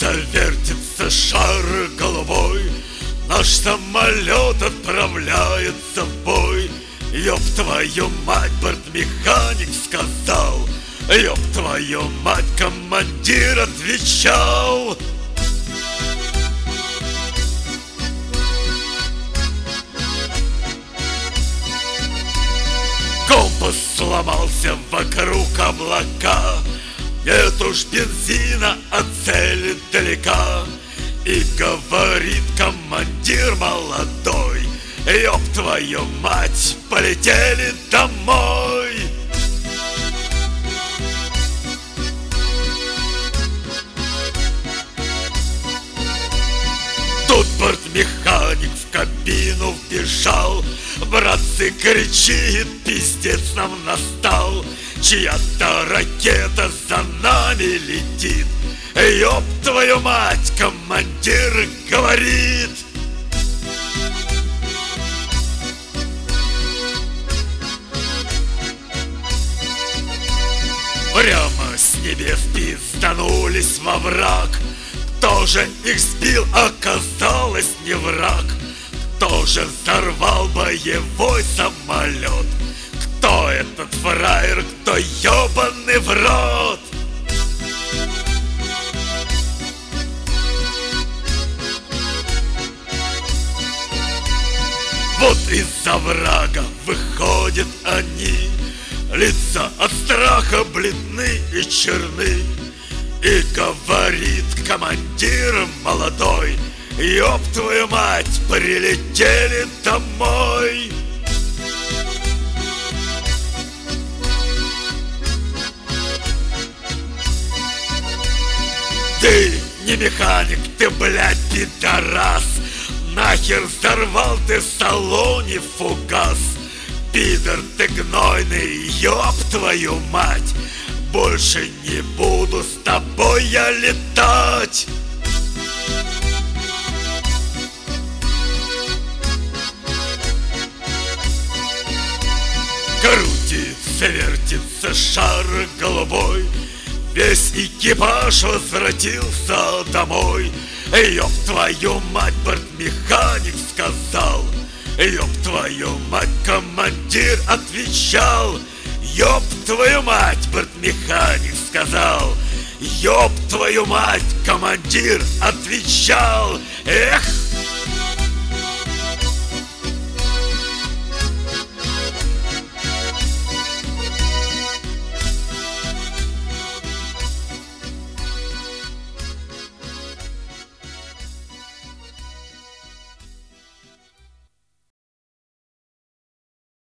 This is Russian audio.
вертится шар голубой, наш самолет отправляется в бой. Ёб твою мать, бортмеханик сказал, ёб твою мать, командир отвечал. Компас сломался вокруг облака, нет уж бензина, а цель далека. И говорит командир молодой: ёб твою мать, полетели домой. Тут бортмеханик в кабину вбежал, братцы, кричит, пиздец нам настал. Чья-то ракета за нами летит, ёб твою мать, командир говорит. Прямо с небес пизданулись во враг. Кто же их сбил, оказалось не враг. Кто же взорвал боевой самолет? Кто этот фраер, кто ёбаный в рот? Вот из-за врага выходят они, лица от страха бледны и черны. И говорит командир молодой: ёб твою мать, прилетели домой. Ты не механик, ты, блядь, пидорас. Нахер взорвал ты в салоне фугас. Пидор ты гнойный, ёб твою мать, больше не буду с тобой я летать. Крутится, вертится шар голубой, весь экипаж возвратился домой. Ёб твою мать, бортмеханик сказал, ёб твою мать, командир отвечал. Ёб твою мать, бортмеханик сказал, ёб твою мать, командир отвечал. Эх!